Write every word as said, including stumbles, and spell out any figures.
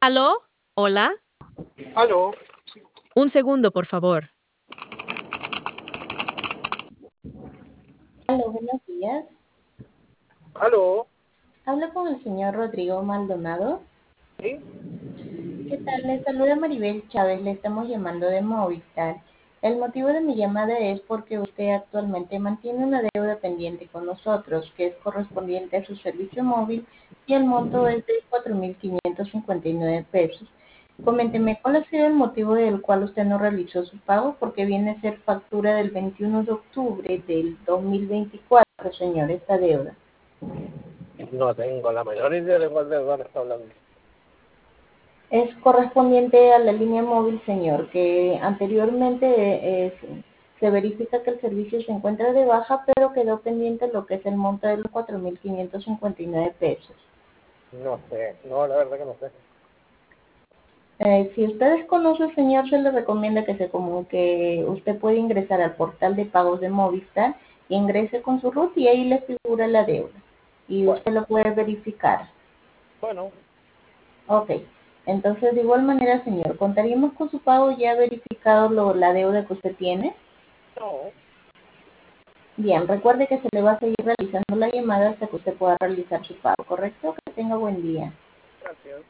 ¿Aló? ¿Hola? Aló, Un segundo, por favor. Aló, buenos días. aló, Hablo con el señor Rodrigo Maldonado. ¿sí? ¿Qué tal? Le saluda Maribel Chávez, le estamos llamando de Movistar. El motivo de mi llamada es porque usted actualmente mantiene una deuda pendiente con nosotros, que es correspondiente a su servicio móvil y el monto es de cuatro mil quinientos cincuenta y nueve pesos. Coménteme, ¿cuál ha sido el motivo del cual usted no realizó su pago? Porque viene a ser factura del veintiuno de octubre del dos mil veinticuatro, señor, esta deuda. No tengo la menor idea de cuál deuda me está hablando. Es correspondiente a la línea móvil, señor, que anteriormente eh, es- se verifica que el servicio se encuentra de baja, pero quedó pendiente lo que es el monto de los cuatro mil quinientos cincuenta y nueve pesos. No sé, no, la verdad que no sé. Eh, si usted desconoce, señor, se le recomienda que se comunique, usted puede ingresar al portal de pagos de Movistar, ingrese con su RUT y ahí le figura la deuda y Bueno, usted lo puede verificar. bueno, Ok, entonces de igual manera, señor, ¿contaríamos con su pago ya verificado lo- la deuda que usted tiene? no, Bien, recuerde que se le va a seguir realizando la llamada hasta que usted pueda realizar su pago, ¿correcto? Que tenga buen día. gracias.